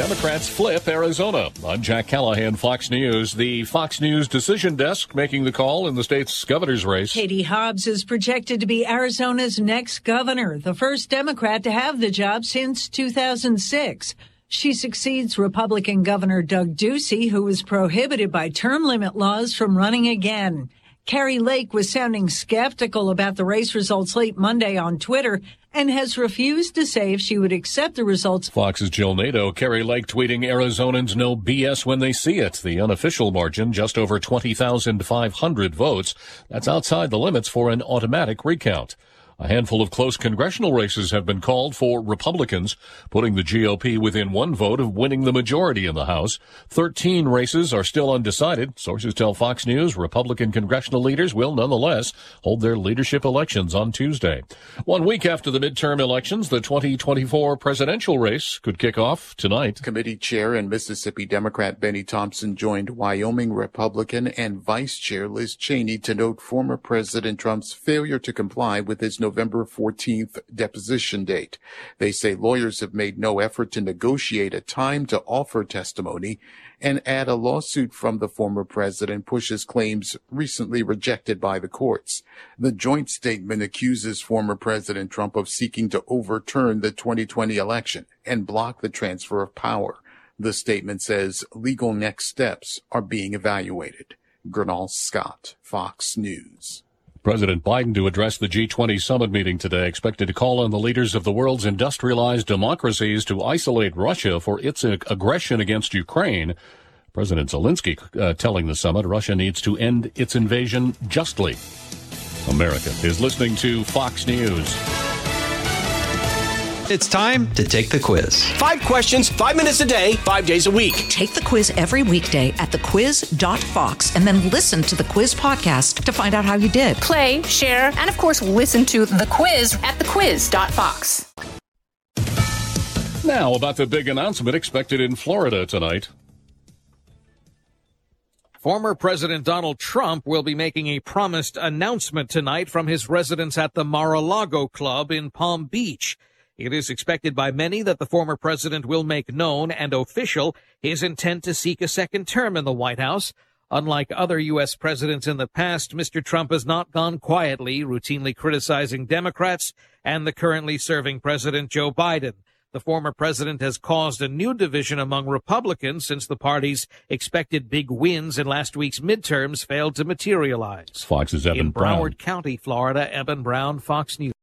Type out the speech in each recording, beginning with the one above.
Democrats flip Arizona. I'm Jack Callahan, Fox News. The Fox News decision desk making the call in the state's governor's race. Katie Hobbs is projected to be Arizona's next governor, the first Democrat to have the job since 2006. She succeeds Republican Governor Doug Ducey, who was prohibited by term limit laws from running again. Kari Lake was sounding skeptical about the race results late Monday on Twitter and has refused to say if she would accept the results. Fox's Jill Nato. Kari Lake tweeting Arizonans know BS when they see it. The unofficial margin, just over 20,500 votes. That's outside the limits for an automatic recount. A handful of close congressional races have been called for Republicans, putting the GOP within one vote of winning the majority in the House. 13 races are still undecided. Sources tell Fox News Republican congressional leaders will nonetheless hold their leadership elections on Tuesday. 1 week after the midterm elections, the 2024 presidential race could kick off tonight. Committee chair and Mississippi Democrat Benny Thompson joined Wyoming Republican and Vice Chair Liz Cheney to note former President Trump's failure to comply with his November 14th deposition date. They say lawyers have made no effort to negotiate a time to offer testimony and add a lawsuit from the former president pushes claims recently rejected by the courts. The joint statement accuses former President Trump of seeking to overturn the 2020 election and block the transfer of power. The statement says legal next steps are being evaluated. Gernal Scott, Fox News. President Biden to address the G20 summit meeting today, expected to call on the leaders of the world's industrialized democracies to isolate Russia for its aggression against Ukraine. President Zelensky telling the summit Russia needs to end its invasion justly. America is listening to Fox News. It's time to take the quiz. 5 questions, 5 minutes a day, 5 days a week. Take the quiz every weekday at thequiz.fox and then listen to the quiz podcast to find out how you did. Play, share, and of course, listen to the quiz at thequiz.fox. Now about the big announcement expected in Florida tonight. Former President Donald Trump will be making a promised announcement tonight from his residence at the Mar-a-Lago Club in Palm Beach. It is expected by many that the former president will make known and official his intent to seek a second term in the White House. Unlike other U.S. presidents in the past, Mr. Trump has not gone quietly, routinely criticizing Democrats and the currently serving President Joe Biden. The former president has caused a new division among Republicans since the party's expected big wins in last week's midterms failed to materialize. Fox's Evan Brown. In Broward County, Florida, Evan Brown, Fox News.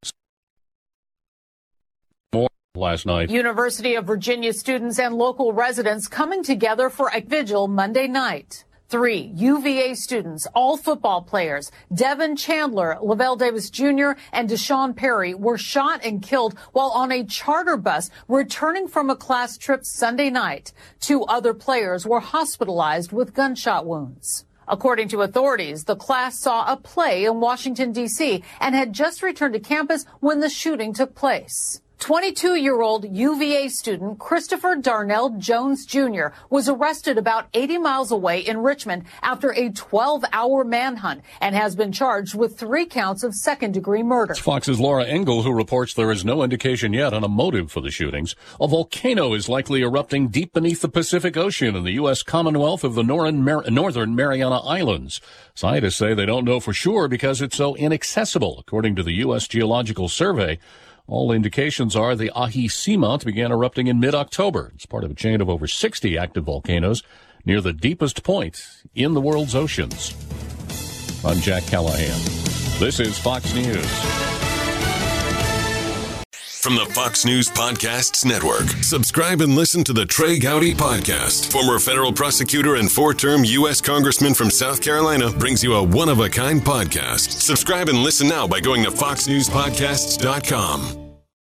Last night. University of Virginia students and local residents coming together for a vigil Monday night. 3 UVA students, all football players, Devin Chandler, Lavelle Davis Jr., and Deshaun Perry were shot and killed while on a charter bus returning from a class trip Sunday night. 2 other players were hospitalized with gunshot wounds. According to authorities, the class saw a play in Washington, D.C. and had just returned to campus when the shooting took place. 22-year-old UVA student Christopher Darnell Jones Jr. was arrested about 80 miles away in Richmond after a 12-hour manhunt and has been charged with 3 counts of second-degree murder. It's Fox's Laura Engel who reports there is no indication yet on a motive for the shootings. A volcano is likely erupting deep beneath the Pacific Ocean in the U.S. Commonwealth of the Northern Mariana Islands. Scientists say they don't know for sure because it's so inaccessible, according to the U.S. Geological Survey. All indications are the Ahi Seamount began erupting in mid-October. It's part of a chain of over 60 active volcanoes near the deepest point in the world's oceans. I'm Jack Callahan. This is Fox News. From the Fox News Podcasts Network, subscribe and listen to the Trey Gowdy Podcast. Former federal prosecutor and 4-term U.S. Congressman from South Carolina brings you a one-of-a-kind podcast. Subscribe and listen now by going to foxnewspodcasts.com.